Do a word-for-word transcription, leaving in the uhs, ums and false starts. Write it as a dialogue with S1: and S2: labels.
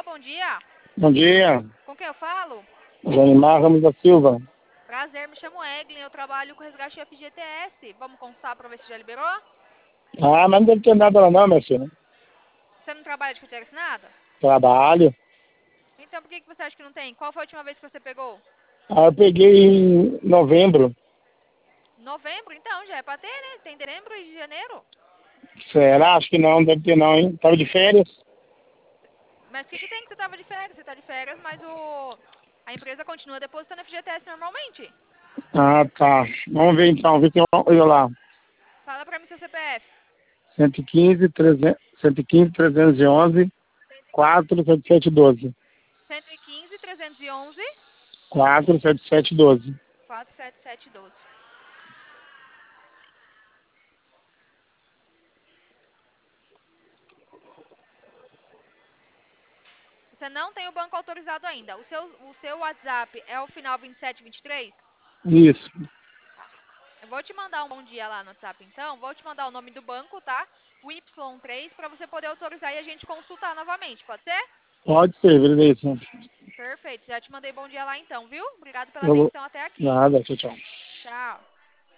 S1: bom dia.
S2: Bom dia,
S1: Com quem eu falo?
S2: Janimar Ramos da Silva.
S1: Prazer, me chamo Eglin, eu trabalho com resgate F G T S. Vamos constar pra ver se já liberou?
S2: Ah, mas não deve ter nada lá não, meu filho.
S1: Você não trabalha de carteira assinada?
S2: Trabalho.
S1: Então por que, que você acha que não tem? Qual foi a última vez que você pegou?
S2: Ah, eu peguei em novembro.
S1: Novembro? Então, já é pra ter, né? Tem dezembro e janeiro.
S2: Será? Acho que não, deve ter não, hein? Tava de férias.
S1: Mas o que, que tem que você tava de férias? Você tá de férias, mas o... a empresa continua depositando F G T S normalmente.
S2: Ah, tá. Vamos ver então, ver se eu olho lá.
S1: Fala pra mim seu C P F.
S2: cento e quinze, trezentos, cento e quinze, trezentos e onze, quatro sete sete doze.
S1: cento e quinze, trezentos e onze,
S2: quatro sete sete doze.
S1: quatro sete sete doze. Você não tem o banco autorizado ainda. O seu, o seu WhatsApp é o final vinte e sete vinte e três?
S2: Isso.
S1: Eu vou te mandar um bom dia lá no WhatsApp, então. Vou te mandar o nome do banco, tá? O Y três, para você poder autorizar e a gente consultar novamente, pode ser?
S2: Pode ser, beleza.
S1: Perfeito. Já te mandei bom dia lá, então, viu? Obrigado pela
S2: Eu,
S1: atenção até aqui.
S2: nada, tchau, tchau.
S1: Tchau.